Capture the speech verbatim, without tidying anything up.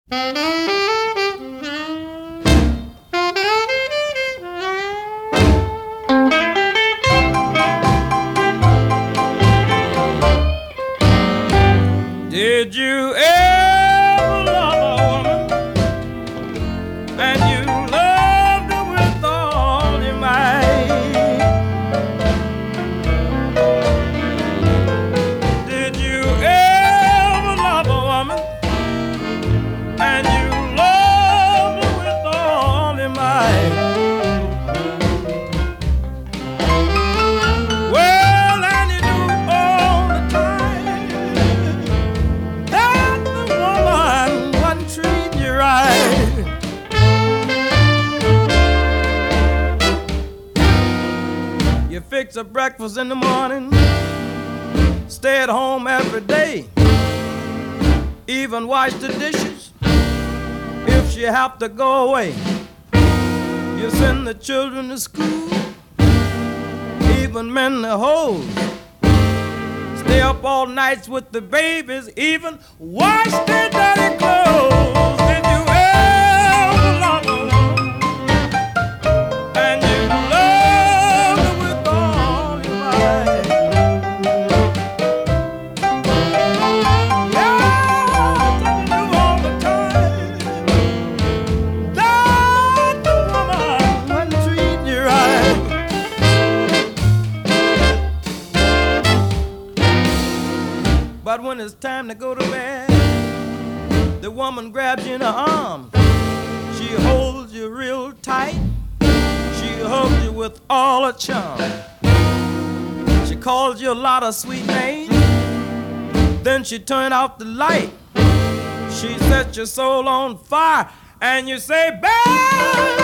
Did you ever love a woman and you loved her with all your might? Did you ever love a woman and you loved her with all your might? Well, and you knew all the time that the woman wasn't treating you right. You fix her breakfast in the morning, stay at home every day, even wash the dishes if she have to go away. You send the children to school, even mend the hose, stay up all nights with the babies, even wash their dirty clothes. Did you ever love a woman and you loved her with all your might? Yeah, you knew all the time that the woman wasn't treating you right. But when it's time to go to bed, the woman grabs you in her arms. She holds you real tight. She hugs you with all her charm. She calls you a lot of sweet names. Then she turns off the light. She sets your soul on fire. And you say, baby,